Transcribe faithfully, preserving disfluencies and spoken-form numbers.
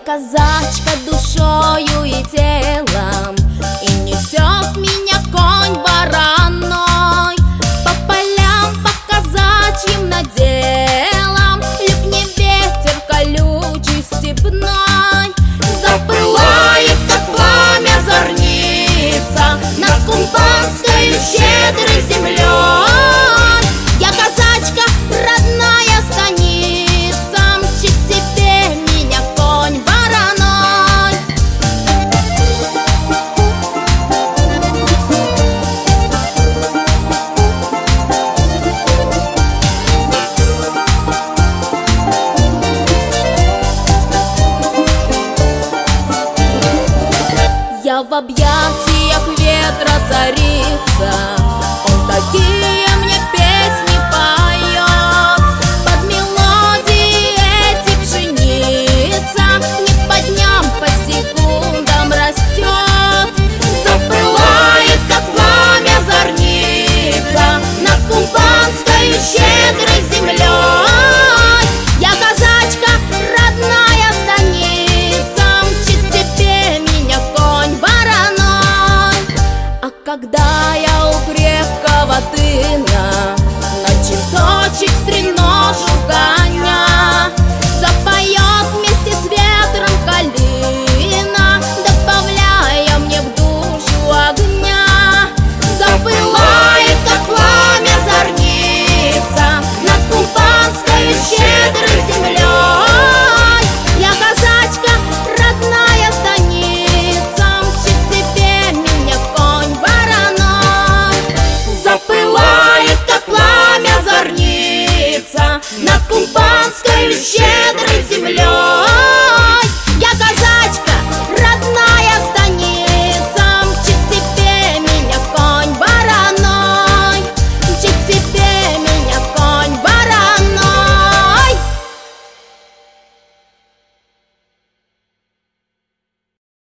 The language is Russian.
казачка душою и телом, и несет меня конь вороной по полям, по казачьим наделам. Липни ветер колючий степной, запылает, как пламя зорница над Кубанской щедрой землей. Я казачка, родная станица, мчит тебе меня конь вороной. Я в объятиях ветра царица, он такие